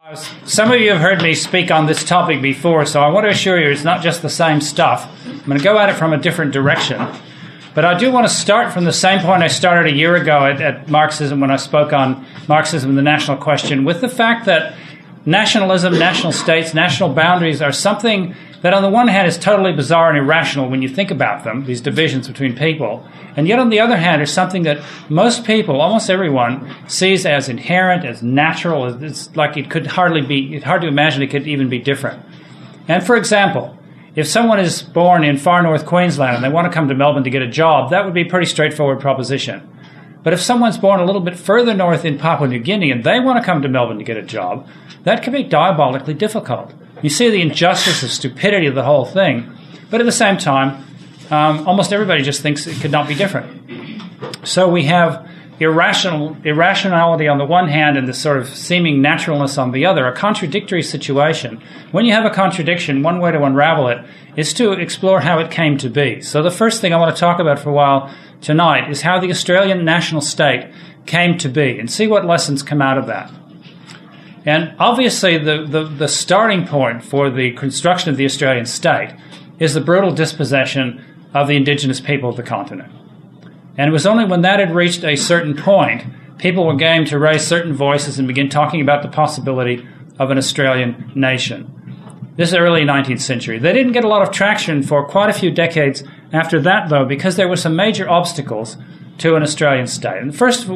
Some of you have heard me speak on this topic before, so I want to assure you it's not just the same stuff. I'm going to go at it from a different direction. But I do want to start from the same point I started a year ago at Marxism when I spoke on Marxism and the national question, with the fact that nationalism, national states, national boundaries are something that on the one hand is totally bizarre and irrational when you think about them, these divisions between people, and yet on the other hand is something that most people, almost everyone, sees as inherent, as natural. It's like it's hard to imagine it could even be different. And for example, if someone is born in far north Queensland and they want to come to Melbourne to get a job, that would be a pretty straightforward proposition. But if someone's born a little bit further north in Papua New Guinea and they want to come to Melbourne to get a job, that can be diabolically difficult. You see the injustice, the stupidity of the whole thing, but at the same time, almost everybody just thinks it could not be different. So we have irrationality on the one hand and this sort of seeming naturalness on the other, a contradictory situation. When you have a contradiction, one way to unravel it is to explore how it came to be. So the first thing I want to talk about for a while tonight is how the Australian national state came to be and see what lessons come out of that. And obviously the starting point for the construction of the Australian state is the brutal dispossession of the indigenous people of the continent. And it was only when that had reached a certain point, people were game to raise certain voices and begin talking about the possibility of an Australian nation. This is the early 19th century. They didn't get a lot of traction for quite a few decades after that, though, because there were some major obstacles to an Australian state. And the first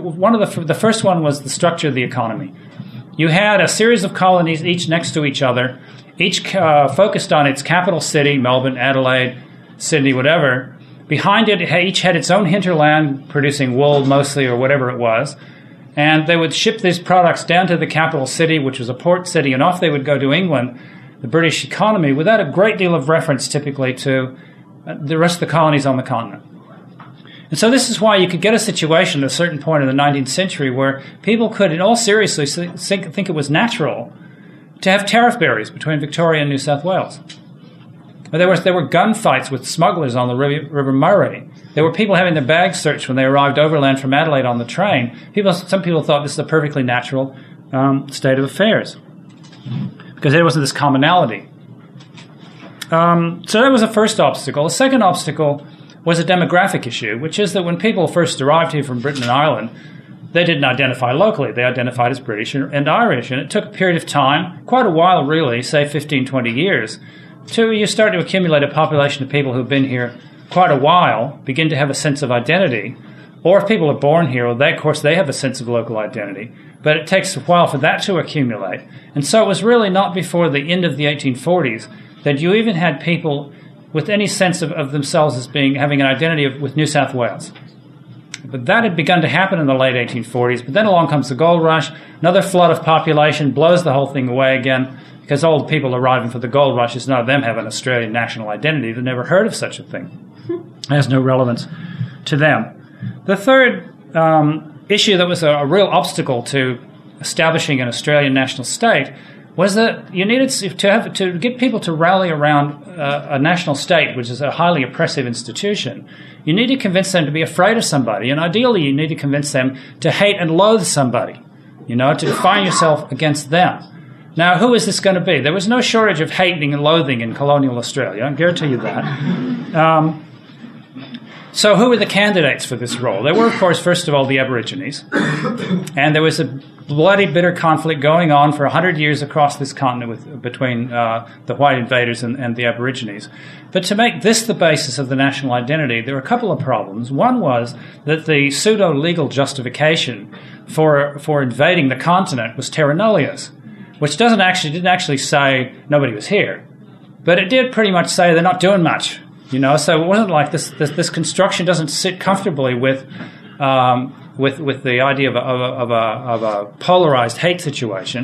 one was the structure of the economy. You had a series of colonies, each next to each other, each focused on its capital city, Melbourne, Adelaide, Sydney, whatever. Behind it, each had its own hinterland, producing wool mostly or whatever it was. And they would ship these products down to the capital city, which was a port city, and off they would go to England, the British economy, without a great deal of reference typically to the rest of the colonies on the continent. And so this is why you could get a situation at a certain point in the 19th century where people could, in all seriousness, think it was natural to have tariff barriers between Victoria and New South Wales. There were gunfights with smugglers on the River Murray. There were people having their bags searched when they arrived overland from Adelaide on the train. Some people thought this is a perfectly natural state of affairs because there wasn't this commonality. So that was the first obstacle. The second obstacle was a demographic issue, which is that when people first arrived here from Britain and Ireland, they didn't identify locally. They identified as British and Irish. And it took a period of time, quite a while really, say 15, 20 years, till you start to accumulate a population of people who've been here quite a while, begin to have a sense of identity. Or if people are born here, well, of course, they have a sense of local identity. But it takes a while for that to accumulate. And so it was really not before the end of the 1840s that you even had people with any sense of themselves as having an identity with New South Wales. But that had begun to happen in the late 1840s. But then along comes the gold rush. Another flood of population blows the whole thing away again, because all the people arriving for the gold rush is none of them have an Australian national identity. They've never heard of such a thing. It has no relevance to them. The third issue that was a real obstacle to establishing an Australian national state was that you needed to get people to rally around a national state, which is a highly oppressive institution. You need to convince them to be afraid of somebody, and ideally you need to convince them to hate and loathe somebody, to define yourself against them. Now, who is this going to be? There was no shortage of hating and loathing in colonial Australia, I guarantee you that. So who were the candidates for this role? There were, of course, first of all, the Aborigines. And there was a bloody, bitter conflict going on for 100 years across this continent between the white invaders and the Aborigines. But to make this the basis of the national identity, there were a couple of problems. One was that the pseudo-legal justification for invading the continent was terra nullius, which didn't actually say nobody was here. But it did pretty much say they're not doing much. So it wasn't like this construction doesn't sit comfortably with the idea of a polarized hate situation.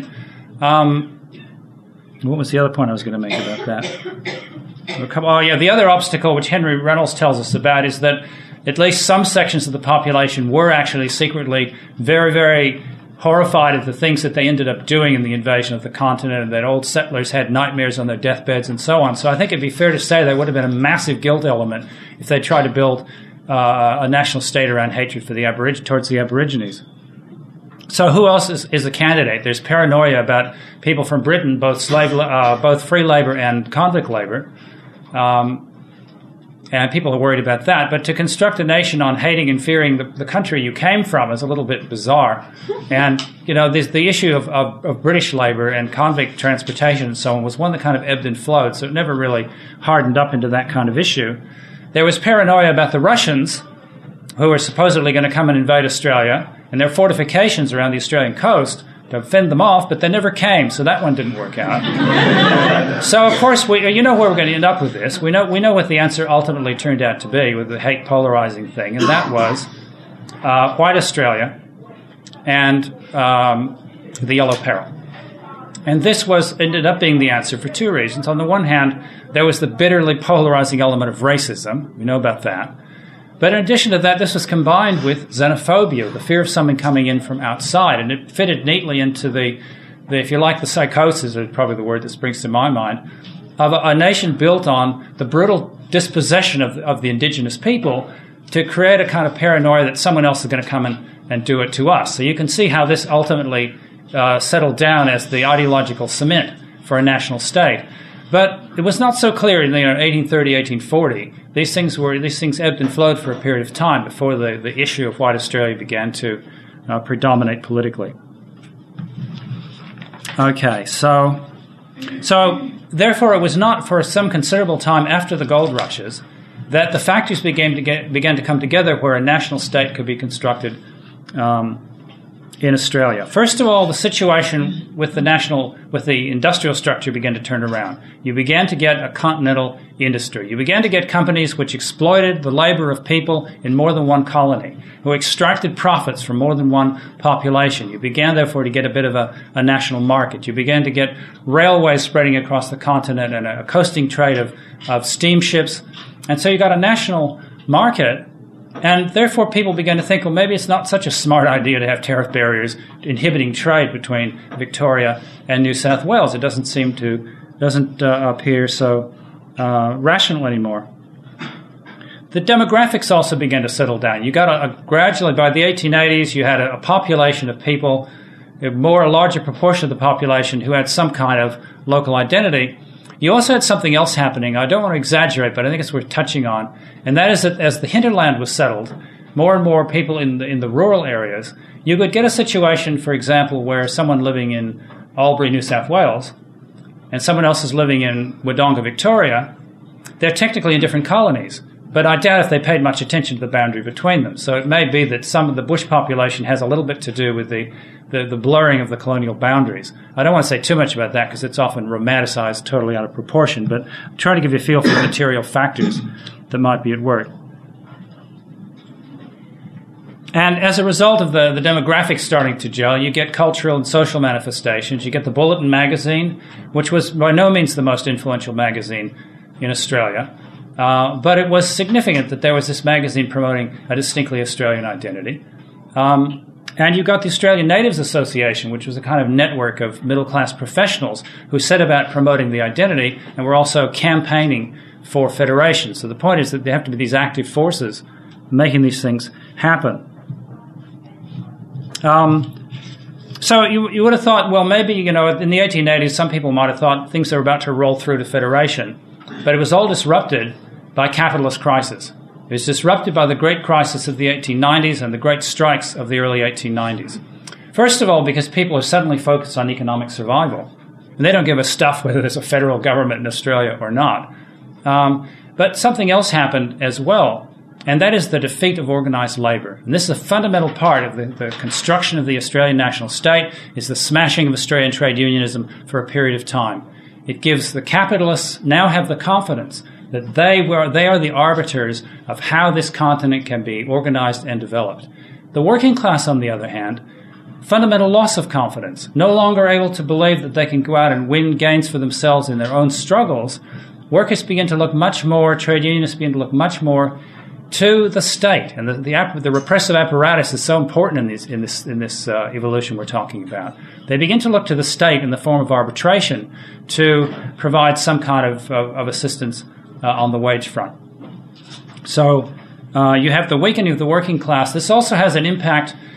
What was the other point I was going to make about that? The other obstacle, which Henry Reynolds tells us about, is that at least some sections of the population were actually secretly very, very horrified at the things that they ended up doing in the invasion of the continent, and that old settlers had nightmares on their deathbeds and so on. So I think it'd be fair to say there would have been a massive guilt element if they tried to build a national state around hatred for towards the Aborigines. So who else is a candidate? There's paranoia about people from Britain, both free labor and convict labor. And people are worried about that. But to construct a nation on hating and fearing the country you came from is a little bit bizarre. And, the issue of British labor and convict transportation and so on was one that kind of ebbed and flowed, so it never really hardened up into that kind of issue. There was paranoia about the Russians, who were supposedly going to come and invade Australia, and their fortifications around the Australian coast to fend them off, but they never came, so that one didn't work out. So, of course, you know where we're going to end up with this. We know what the answer ultimately turned out to be with the hate polarizing thing, and that was white Australia and the Yellow Peril. And this ended up being the answer for two reasons. On the one hand, there was the bitterly polarizing element of racism. We know about that. But in addition to that, this was combined with xenophobia, the fear of someone coming in from outside. And it fitted neatly into the if you like, the psychosis, is probably the word that springs to my mind, of a nation built on the brutal dispossession of the indigenous people to create a kind of paranoia that someone else is going to come in and do it to us. So you can see how this ultimately settled down as the ideological cement for a national state. But it was not so clear in 1830, 1840. These things ebbed and flowed for a period of time before the issue of white Australia began to predominate politically. Okay, so therefore it was not for some considerable time after the gold rushes that the factors began to come together where a national state could be constructed in Australia. First of all, the situation with the industrial structure began to turn around. You began to get a continental industry. You began to get companies which exploited the labor of people in more than one colony, who extracted profits from more than one population. You began, therefore, to get a bit of a national market. You began to get railways spreading across the continent and a coasting trade of steamships. And so you got a national market. And therefore, people began to think, well, maybe it's not such a smart idea to have tariff barriers inhibiting trade between Victoria and New South Wales. It doesn't appear so rational anymore. The demographics also began to settle down. You got gradually, by the 1880s, you had a population of people, a larger proportion of the population who had some kind of local identity. You also had something else happening. I don't want to exaggerate, but I think it's worth touching on. And that is that as the hinterland was settled, more and more people in the rural areas, you could get a situation, for example, where someone living in Albury, New South Wales, and someone else is living in Wodonga, Victoria. They're technically in different colonies, but I doubt if they paid much attention to the boundary between them. So it may be that some of the bush population has a little bit to do with the blurring of the colonial boundaries. I don't want to say too much about that because it's often romanticized totally out of proportion, but I'm trying to give you a feel for the material factors that might be at work. And as a result of the demographics starting to gel, you get cultural and social manifestations. You get the Bulletin magazine, which was by no means the most influential magazine in Australia. But it was significant that there was this magazine promoting a distinctly Australian identity. And you got the Australian Natives Association, which was a kind of network of middle-class professionals who set about promoting the identity and were also campaigning for federation. So the point is that there have to be these active forces making these things happen. So you would have thought, well, maybe, in the 1880s, some people might have thought things are about to roll through to federation. But it was all disrupted by capitalist crisis. It was disrupted by the great crisis of the 1890s and the great strikes of the early 1890s. First of all, because people are suddenly focused on economic survival. And they don't give a stuff whether there's a federal government in Australia or not. But something else happened as well, and that is the defeat of organized labor. And this is a fundamental part of the construction of the Australian national state, is the smashing of Australian trade unionism for a period of time. It gives the capitalists now have the confidence that they are the arbiters of how this continent can be organized and developed. The working class, on the other hand, fundamental loss of confidence, no longer able to believe that they can go out and win gains for themselves in their own struggles. Workers begin to look much more, trade unionists begin to look much more to the state, and the repressive apparatus is so important in this evolution we're talking about. They begin to look to the state in the form of arbitration to provide some kind of assistance on the wage front. So you have the weakening of the working class. This also has an impact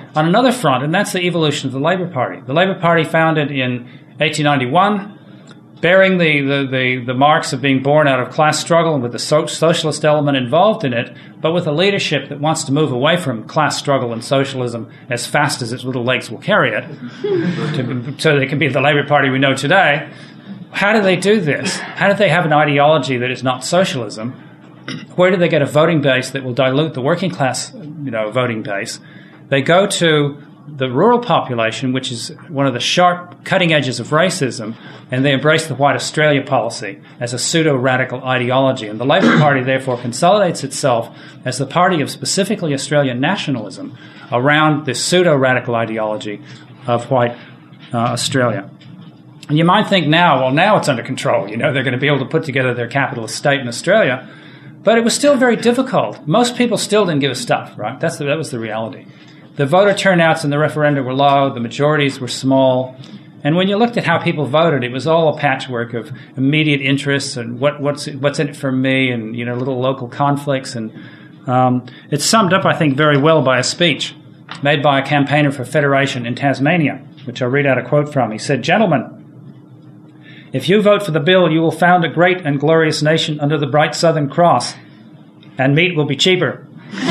on another front, and that's the evolution of the Labour Party. The Labour Party, founded in 1891, bearing the marks of being born out of class struggle and with the socialist element involved in it, but with a leadership that wants to move away from class struggle and socialism as fast as its little legs will carry it, so they can be the Labour Party we know today. How do they do this? How do they have an ideology that is not socialism? Where do they get a voting base that will dilute the working class, voting base? They go to the rural population, which is one of the sharp cutting edges of racism, and they embrace the White Australia policy as a pseudo-radical ideology. And the Labour Party, therefore, consolidates itself as the party of specifically Australian nationalism around this pseudo-radical ideology of white Australia. And you might think now it's under control. They're going to be able to put together their capitalist state in Australia. But it was still very difficult. Most people still didn't give a stuff, right? That was the reality. The voter turnouts in the referendum were low, the majorities were small, and when you looked at how people voted, it was all a patchwork of immediate interests and what's in it for me, and little local conflicts. And it's summed up, I think, very well by a speech made by a campaigner for federation in Tasmania, which I'll read out a quote from. He said, "Gentlemen, if you vote for the bill, you will found a great and glorious nation under the bright Southern Cross, and meat will be cheaper."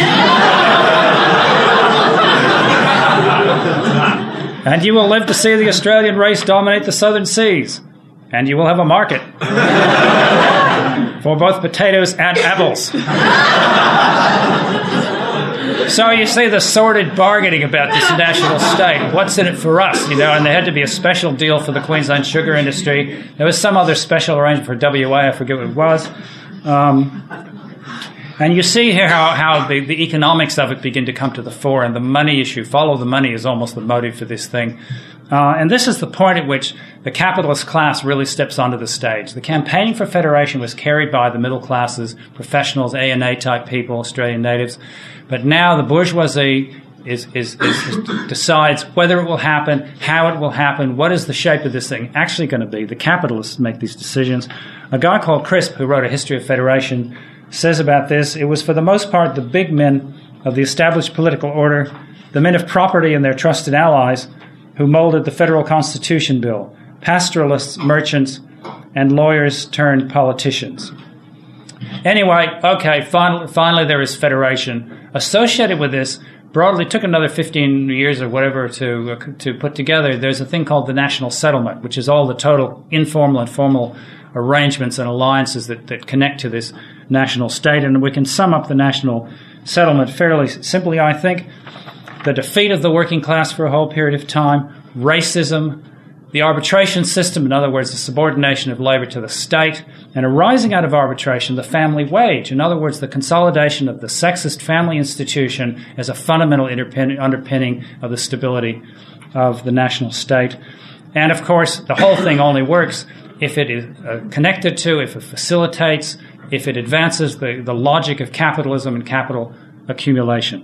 "And you will live to see the Australian race dominate the southern seas. And you will have a market for both potatoes and apples." So you see the sordid bargaining about this national state. What's in it for us? And there had to be a special deal for the Queensland sugar industry. There was some other special arrangement for WA, I forget what it was. And you see here how the economics of it begin to come to the fore, and the money issue, follow the money, is almost the motive for this thing. And this is the point at which the capitalist class really steps onto the stage. The campaigning for federation was carried by the middle classes, professionals, A&A type people, Australian natives. But now the bourgeoisie decides whether it will happen, how it will happen, what is the shape of this thing actually going to be. The capitalists make these decisions. A guy called Crisp, who wrote A History of Federation, says about this, "It was for the most part the big men of the established political order, the men of property and their trusted allies, who molded the federal constitution bill, pastoralists, merchants, and lawyers turned politicians." Anyway, okay, finally there is federation. Associated with this, broadly took another 15 years or whatever to put together, there's a thing called the National Settlement, which is all the total informal and formal arrangements and alliances that connect to this national state. And we can sum up the National Settlement fairly simply, I think. The defeat of the working class for a whole period of time, racism, the arbitration system, in other words, the subordination of labour to the state, and arising out of arbitration, the family wage, in other words, the consolidation of the sexist family institution as a fundamental underpinning of the stability of the national state. And, of course, the whole thing only works if it is connected to, if it facilitates, if it advances the logic of capitalism and capital accumulation.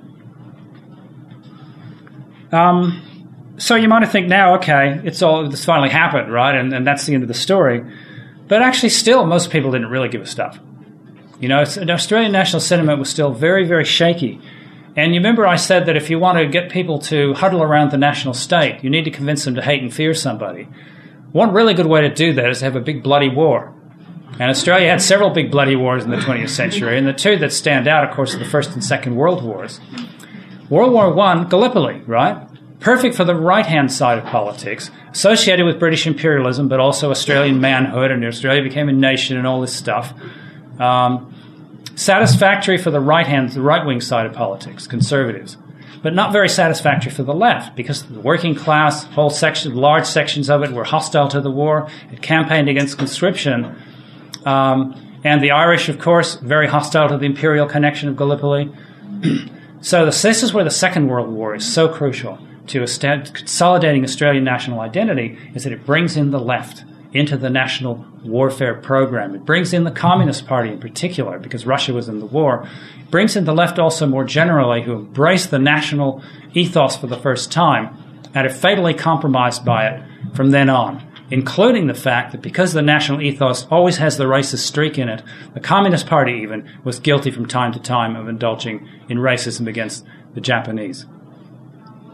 So you might think now, okay, this finally happened, right? And that's the end of the story. But actually still, most people didn't really give a stuff. The Australian national sentiment was still very, very shaky. And you remember I said that if you want to get people to huddle around the national state, you need to convince them to hate and fear somebody. One really good way to do that is to have a big bloody war. And Australia had several big bloody wars in the 20th century, and the two that stand out, of course, are the First and Second World Wars. World War I, Gallipoli, right? Perfect for the right-hand side of politics, associated with British imperialism, but also Australian manhood, and Australia became a nation and all this stuff. Satisfactory for the right-wing side of politics, conservatives, but not very satisfactory for the left, because the working class, large sections of it were hostile to the war. It campaigned against conscription. And the Irish, of course, very hostile to the imperial connection of Gallipoli. So this is where the Second World War is so crucial to consolidating Australian national identity, is that it brings in the left into the national warfare program. It brings in the Communist Party in particular, because Russia was in the war. It brings in the left also more generally, who embrace the national ethos for the first time and are fatally compromised by it from then on, including the fact that because the national ethos always has the racist streak in it, the Communist Party even was guilty from time to time of indulging in racism against the Japanese.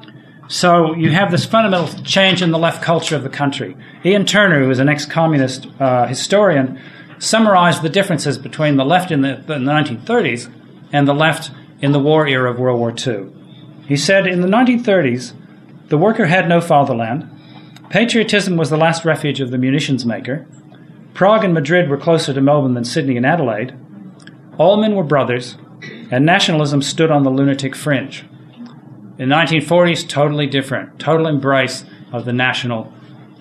So you have this fundamental change in the left culture of the country. Ian Turner, who was an ex-communist historian, summarized the differences between the left in the 1930s and the left in the war era of World War II. He said, in the 1930s, the worker had no fatherland, patriotism was the last refuge of the munitions maker, Prague and Madrid were closer to Melbourne than Sydney and Adelaide, all men were brothers, and nationalism stood on the lunatic fringe. In the 1940s, totally different, total embrace of the national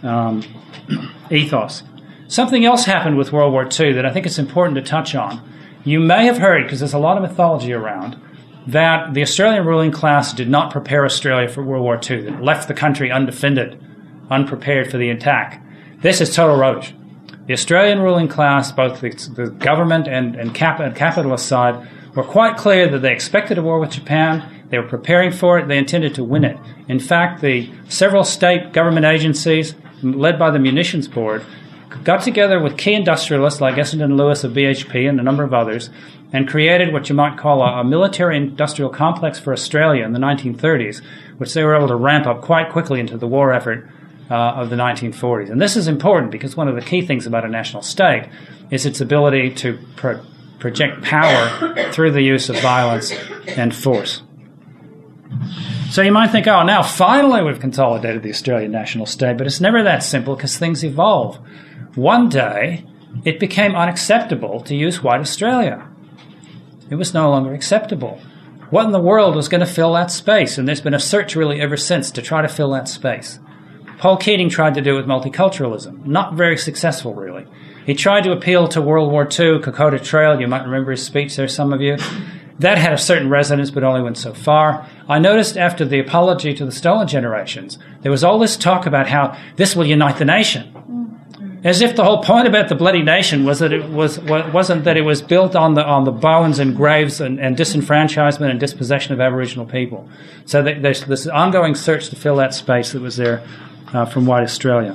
ethos. Something else happened with World War II that I think it's important to touch on. You may have heard, because there's a lot of mythology around, that the Australian ruling class did not prepare Australia for World War II, that left the country undefended, unprepared for the attack. This is total rubbish. The Australian ruling class, both the government and capitalist side, were quite clear that they expected a war with Japan. They were preparing for it. They intended to win it. In fact, the several state government agencies, led by the Munitions Board, got together with key industrialists like Essendon Lewis of BHP and a number of others and created what you might call a military-industrial complex for Australia in the 1930s, which they were able to ramp up quite quickly into the war effort of the 1940s. And this is important because one of the key things about a national state is its ability to project power through the use of violence and force. So you might think, oh, now finally we've consolidated the Australian national state, but it's never that simple because things evolve. One day, it became unacceptable to use white Australia. It was no longer acceptable. What in the world was going to fill that space? And there's been a search really ever since to try to fill that space. Paul Keating tried to do it with multiculturalism. Not very successful, really. He tried to appeal to World War II, Kokoda Trail. You might remember his speech there, some of you. That had a certain resonance, but only went so far. I noticed after the apology to the stolen generations, there was all this talk about how this will unite the nation. As if the whole point about the bloody nation was that wasn't that it was built on the bones and graves and disenfranchisement and dispossession of Aboriginal people. So there's this ongoing search to fill that space that was there from white Australia.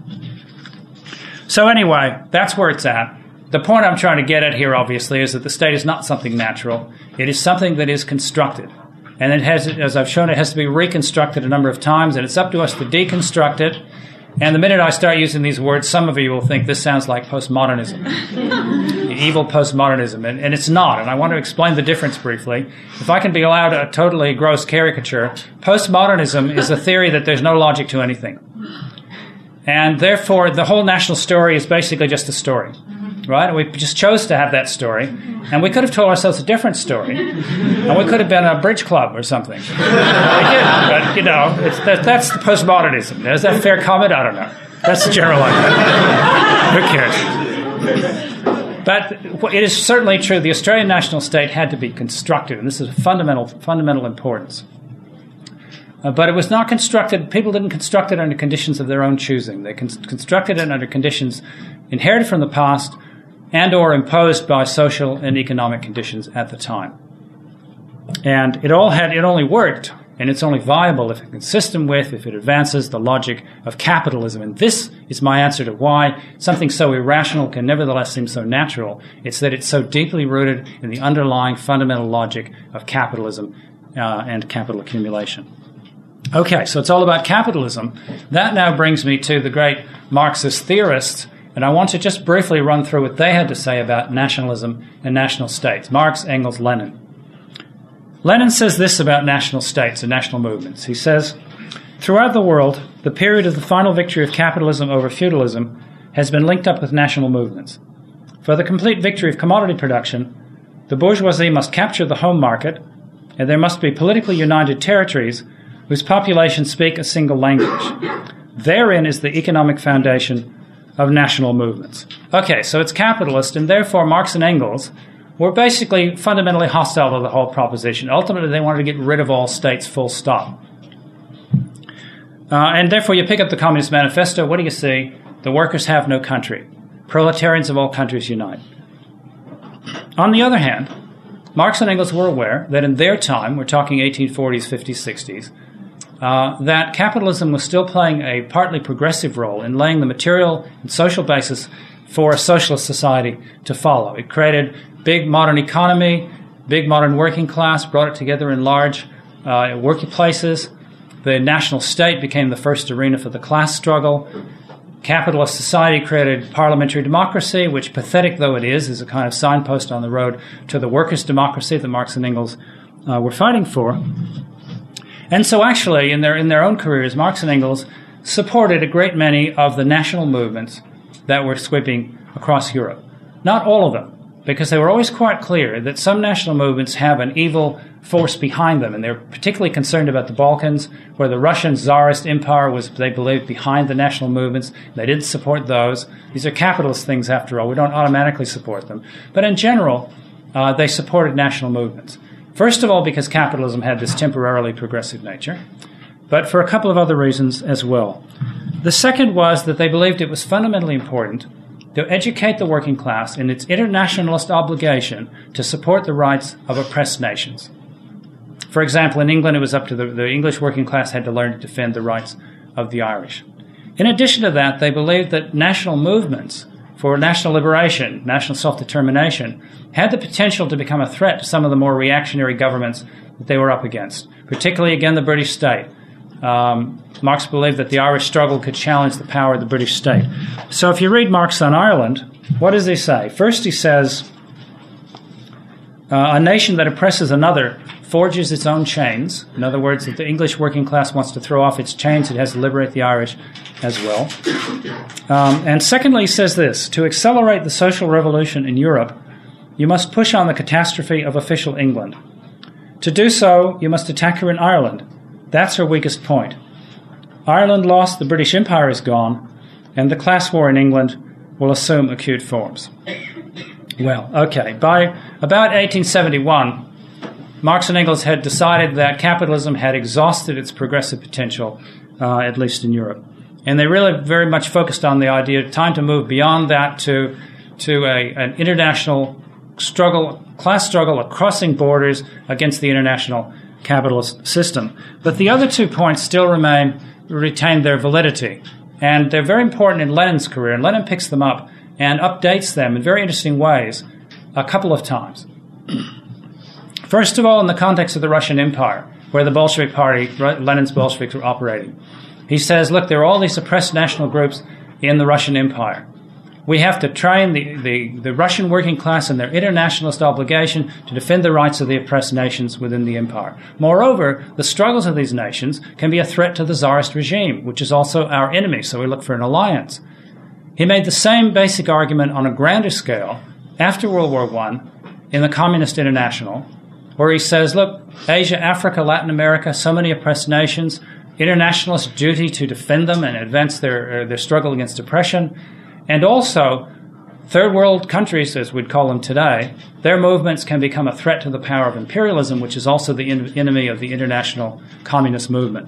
So anyway, that's where it's at. The point I'm trying to get at here, obviously, is that the state is not something natural. It is something that is constructed. And it has, as I've shown, it has to be reconstructed a number of times, and it's up to us to deconstruct it. And the minute I start using these words, some of you will think this sounds like postmodernism, evil postmodernism, and it's not. And I want to explain the difference briefly. If I can be allowed a totally gross caricature, postmodernism is a theory that there's no logic to anything. And therefore, the whole national story is basically just a story. Right? We just chose to have that story, and we could have told ourselves a different story, and we could have been a bridge club or something. We did, but you know, that's the postmodernism. Is that a fair comment? I don't know. That's the general idea. Who cares? But it is certainly true. The Australian national state had to be constructed, and this is of fundamental importance. But it was not constructed. People didn't construct it under conditions of their own choosing. They constructed it under conditions inherited from the past and or imposed by social and economic conditions at the time. And it only worked, and it's only viable if it's consistent with, if it advances the logic of capitalism. And this is my answer to why something so irrational can nevertheless seem so natural. It's that it's so deeply rooted in the underlying fundamental logic of capitalism and capital accumulation. Okay, so it's all about capitalism. That now brings me to the great Marxist theorists, and I want to just briefly run through what they had to say about nationalism and national states. Marx, Engels, Lenin. Lenin says this about national states and national movements. He says, throughout the world, the period of the final victory of capitalism over feudalism has been linked up with national movements. For the complete victory of commodity production, the bourgeoisie must capture the home market, and there must be politically united territories whose populations speak a single language. Therein is the economic foundation of national movements. Okay, so it's capitalist, and therefore Marx and Engels were basically fundamentally hostile to the whole proposition. Ultimately, they wanted to get rid of all states, full stop. And therefore, you pick up the Communist Manifesto, what do you see? The workers have no country. Proletarians of all countries unite. On the other hand, Marx and Engels were aware that in their time, we're talking 1840s, 50s, 60s, that capitalism was still playing a partly progressive role in laying the material and social basis for a socialist society to follow. It created big modern economy, big modern working class, brought it together in large working places, The national state became the first arena for the class struggle. Capitalist society created parliamentary democracy, which, pathetic though it is a kind of signpost on the road to the workers' democracy that Marx and Engels were fighting for. And so actually, in their own careers, Marx and Engels supported a great many of the national movements that were sweeping across Europe. Not all of them, because they were always quite clear that some national movements have an evil force behind them, and they're particularly concerned about the Balkans, where the Russian Tsarist Empire was, they believed, behind the national movements. They didn't support those. These are capitalist things, after all. We don't automatically support them. But in general, they supported national movements. First of all, because capitalism had this temporarily progressive nature, but for a couple of other reasons as well. The second was that they believed it was fundamentally important to educate the working class in its internationalist obligation to support the rights of oppressed nations. For example, in England, it was up to the English working class had to learn to defend the rights of the Irish. In addition to that, they believed that national movements for national liberation, national self-determination, had the potential to become a threat to some of the more reactionary governments that they were up against, particularly, again, the British state. Marx believed that the Irish struggle could challenge the power of the British state. So if you read Marx on Ireland, what does he say? First he says, a nation that oppresses another forges its own chains. In other words, if the English working class wants to throw off its chains, it has to liberate the Irish as well. And secondly, he says this: to accelerate the social revolution in Europe, you must push on the catastrophe of official England. To do so, you must attack her in Ireland. That's her weakest point. Ireland lost, the British Empire is gone, and the class war in England will assume acute forms. Well, okay, by about 1871, Marx and Engels had decided that capitalism had exhausted its progressive potential, at least in Europe. And they really very much focused on the idea of time to move beyond that to an international struggle, class struggle, crossing borders against the international capitalist system. But the other 2 points still retain their validity. And they're very important in Lenin's career. And Lenin picks them up and updates them in very interesting ways a couple of times. First of all, in the context of the Russian Empire, where the Bolshevik Party, Lenin's Bolsheviks, were operating. He says, look, there are all these oppressed national groups in the Russian Empire. We have to train the Russian working class in their internationalist obligation to defend the rights of the oppressed nations within the empire. Moreover, the struggles of these nations can be a threat to the Tsarist regime, which is also our enemy, so we look for an alliance. He made the same basic argument on a grander scale after World War I in the Communist International, where he says, look, Asia, Africa, Latin America, so many oppressed nations, internationalist duty to defend them and advance their struggle against oppression. And also, third world countries, as we'd call them today, their movements can become a threat to the power of imperialism, which is also the enemy of the international communist movement.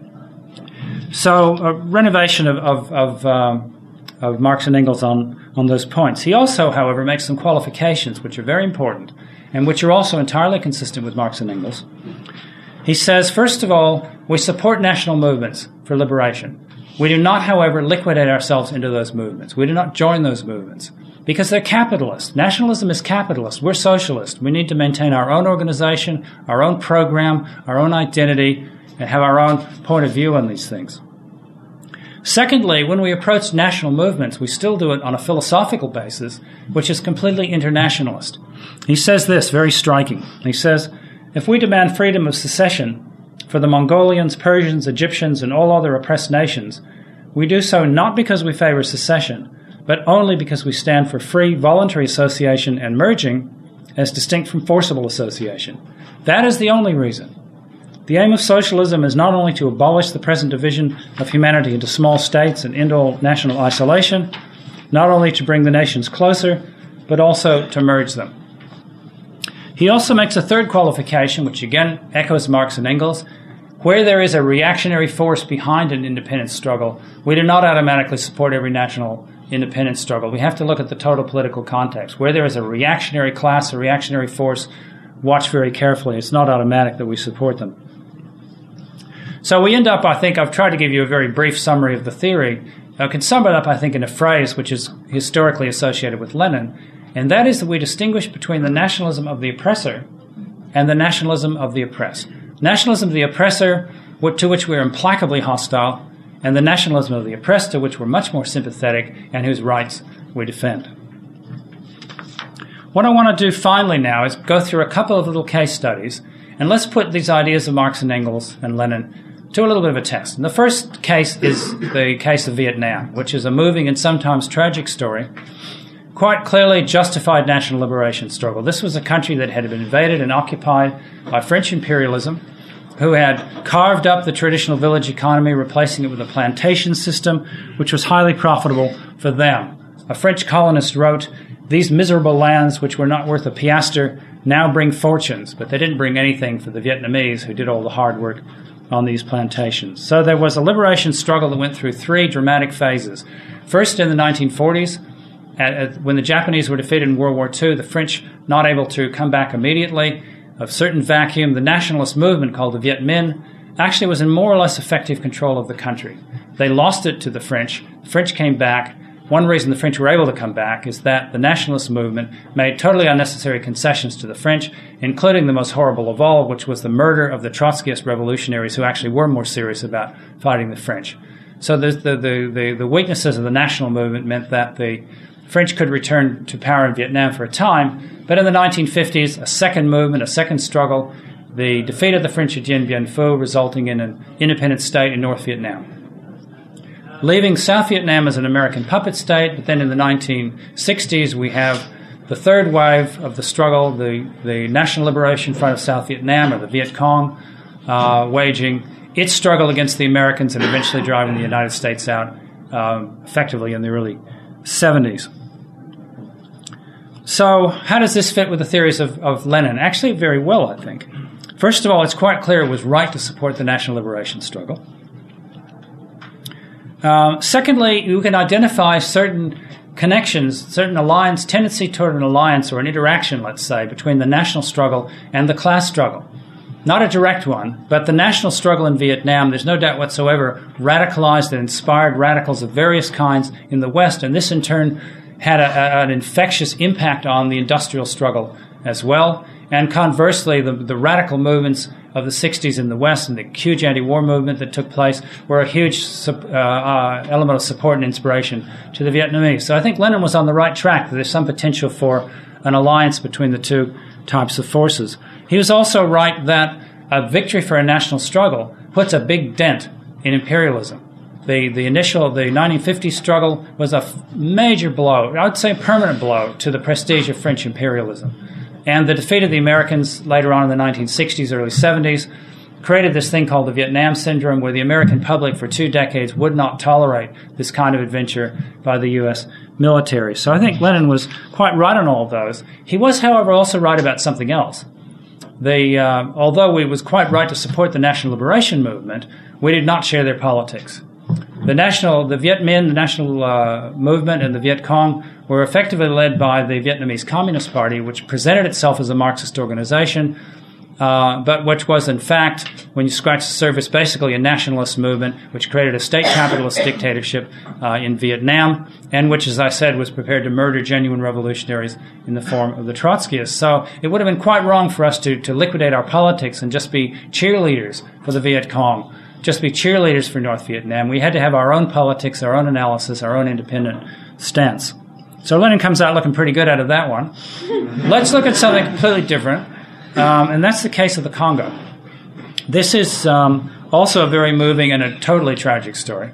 So, a renovation of Marx and Engels on those points. He also, however, makes some qualifications which are very important and which are also entirely consistent with Marx and Engels. He says, first of all, we support national movements for liberation. We do not, however, liquidate ourselves into those movements. We do not join those movements because they're capitalist. Nationalism is capitalist. We're socialist. We need to maintain our own organization, our own program, our own identity, and have our own point of view on these things. Secondly, when we approach national movements, we still do it on a philosophical basis, which is completely internationalist. He says this, very striking. He says, if we demand freedom of secession for the Mongolians, Persians, Egyptians, and all other oppressed nations, we do so not because we favor secession, but only because we stand for free, voluntary association and merging as distinct from forcible association. That is the only reason. The aim of socialism is not only to abolish the present division of humanity into small states and into national isolation, not only to bring the nations closer, but also to merge them. He also makes a third qualification, which again echoes Marx and Engels. Where there is a reactionary force behind an independence struggle, we do not automatically support every national independence struggle. We have to look at the total political context. Where there is a reactionary class, a reactionary force, watch very carefully. It's not automatic that we support them. So we end up, I think, I've tried to give you a very brief summary of the theory. I can sum it up, I think, in a phrase which is historically associated with Lenin, and that is that we distinguish between the nationalism of the oppressor and the nationalism of the oppressed. Nationalism of the oppressor to which we are implacably hostile, and the nationalism of the oppressed, to which we're much more sympathetic and whose rights we defend. What I want to do finally now is go through a couple of little case studies, and let's put these ideas of Marx and Engels and Lenin to a little bit of a test. And the first case is the case of Vietnam, which is a moving and sometimes tragic story, quite clearly justified national liberation struggle. This was a country that had been invaded and occupied by French imperialism, who had carved up the traditional village economy, replacing it with a plantation system, which was highly profitable for them. A French colonist wrote, "These miserable lands, which were not worth a piastre, now bring fortunes," but they didn't bring anything for the Vietnamese who did all the hard work on these plantations. So there was a liberation struggle that went through three dramatic phases. First, in the 1940s, when the Japanese were defeated in World War II, the French not able to come back immediately, a certain vacuum, the nationalist movement called the Viet Minh actually was in more or less effective control of the country. They lost it to the French. The French came back. One reason the French were able to come back is that the nationalist movement made totally unnecessary concessions to the French, including the most horrible of all, which was the murder of the Trotskyist revolutionaries who actually were more serious about fighting the French. So the weaknesses of the national movement meant that the French could return to power in Vietnam for a time, but in the 1950s, a second movement, a second struggle, the defeat of the French at Dien Bien Phu, resulting in an independent state in North Vietnam. Leaving South Vietnam as an American puppet state, but then in the 1960s we have the third wave of the struggle, the National Liberation Front of South Vietnam, or the Viet Cong, waging its struggle against the Americans and eventually driving the United States out effectively in the early 70s. So how does this fit with the theories of Lenin? Actually, very well, I think. First of all, it's quite clear it was right to support the national liberation struggle. Secondly, you can identify certain connections, certain alliance, tendency toward an alliance or an interaction, let's say, between the national struggle and the class struggle. Not a direct one, but the national struggle in Vietnam, there's no doubt whatsoever, radicalized and inspired radicals of various kinds in the West, and this in turn had an infectious impact on the industrial struggle as well. And conversely, the radical movements of the 60s in the West and the huge anti-war movement that took place were a huge element of support and inspiration to the Vietnamese. So I think Lenin was on the right track, that there's some potential for an alliance between the two types of forces. He was also right that a victory for a national struggle puts a big dent in imperialism. The 1950 struggle was a major blow, I would say a permanent blow, to the prestige of French imperialism. And the defeat of the Americans later on in the 1960s, early 70s, created this thing called the Vietnam Syndrome, where the American public for 2 decades would not tolerate this kind of adventure by the U.S. military. So I think Lenin was quite right on all of those. He was, however, also right about something else. Although he was quite right to support the national liberation movement, we did not share their politics. The Viet Minh, the national movement, and the Viet Cong were effectively led by the Vietnamese Communist Party, which presented itself as a Marxist organization, but which was, in fact, when you scratch the surface, basically a nationalist movement, which created a state capitalist dictatorship in Vietnam, and which, as I said, was prepared to murder genuine revolutionaries in the form of the Trotskyists. So it would have been quite wrong for us to liquidate our politics and just be cheerleaders for the Viet Cong, just be cheerleaders for North Vietnam. We had to have our own politics, our own analysis, our own independent stance. So Lenin comes out looking pretty good out of that one. Let's look at something completely different, and that's the case of the Congo. This is also a very moving and a totally tragic story.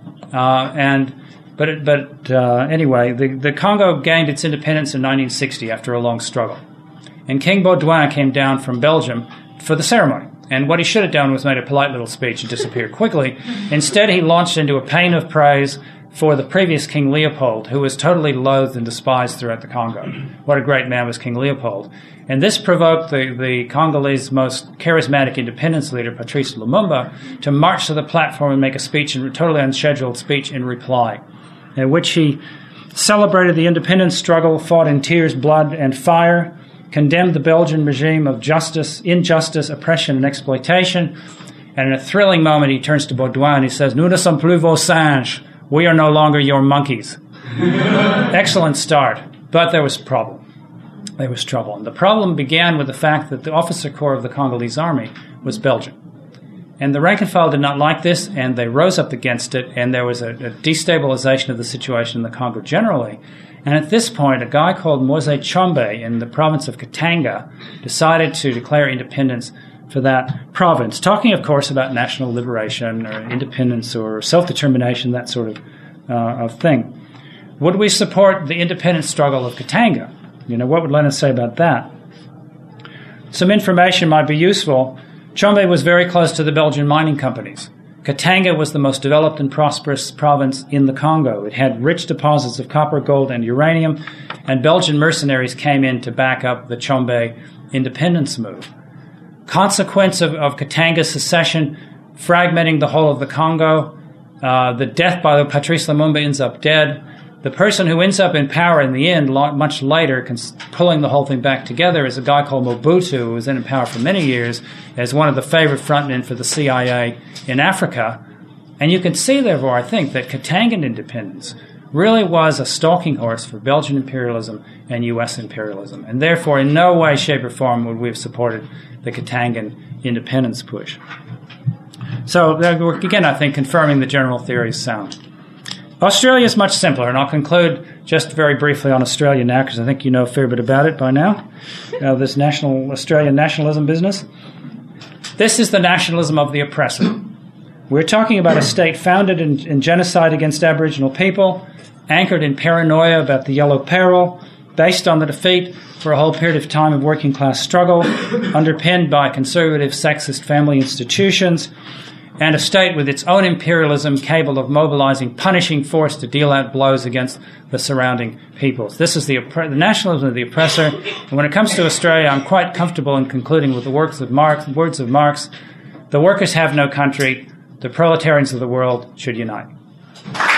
Anyway, the Congo gained its independence in 1960 after a long struggle. And King Baudouin came down from Belgium for the ceremony. And what he should have done was made a polite little speech and disappeared quickly. Instead, he launched into a paean of praise for the previous King Leopold, who was totally loathed and despised throughout the Congo. What a great man was King Leopold. And this provoked the Congolese most charismatic independence leader, Patrice Lumumba, to march to the platform and make a speech, a totally unscheduled speech in reply, in which he celebrated the independence struggle, fought in tears, blood, and fire, condemned the Belgian regime of injustice, oppression, and exploitation. And in a thrilling moment, he turns to Baudouin and he says, "Nous ne sommes plus vos singes. We are no longer your monkeys." Excellent start. But there was a problem. There was trouble. And the problem began with the fact that the officer corps of the Congolese army was Belgian. And the rank and file did not like this, and they rose up against it, and there was a destabilization of the situation in the Congo generally. And at this point, a guy called Moise Tshombe in the province of Katanga decided to declare independence for that province, talking, of course, about national liberation or independence or self-determination, that sort of thing. Would we support the independence struggle of Katanga? What would Lenin say about that? Some information might be useful. Tshombe was very close to the Belgian mining companies. Katanga was the most developed and prosperous province in the Congo. It had rich deposits of copper, gold, and uranium, and Belgian mercenaries came in to back up the Tshombe independence move. Consequence of Katanga's secession, fragmenting the whole of the Congo, the death by Patrice Lumumba ends up dead. The person who ends up in power in the end, much later, pulling the whole thing back together, is a guy called Mobutu, who was in power for many years as one of the favorite frontmen for the CIA in Africa. And you can see, therefore, I think, that Katangan independence really was a stalking horse for Belgian imperialism and U.S. imperialism. And therefore, in no way, shape, or form would we have supported the Katangan independence push. So, again, I think confirming the general theory is sound. Australia is much simpler, and I'll conclude just very briefly on Australia now, because I think you know a fair bit about it by now, this Australian nationalism business. This is the nationalism of the oppressor. We're talking about a state founded in genocide against Aboriginal people, anchored in paranoia about the Yellow Peril, based on the defeat for a whole period of time of working-class struggle, underpinned by conservative, sexist family institutions, and a state with its own imperialism capable of mobilizing punishing force to deal out blows against the surrounding peoples. This is the nationalism of the oppressor. And when it comes to Australia, I'm quite comfortable in concluding with the words of Marx. The workers have no country. The proletarians of the world should unite.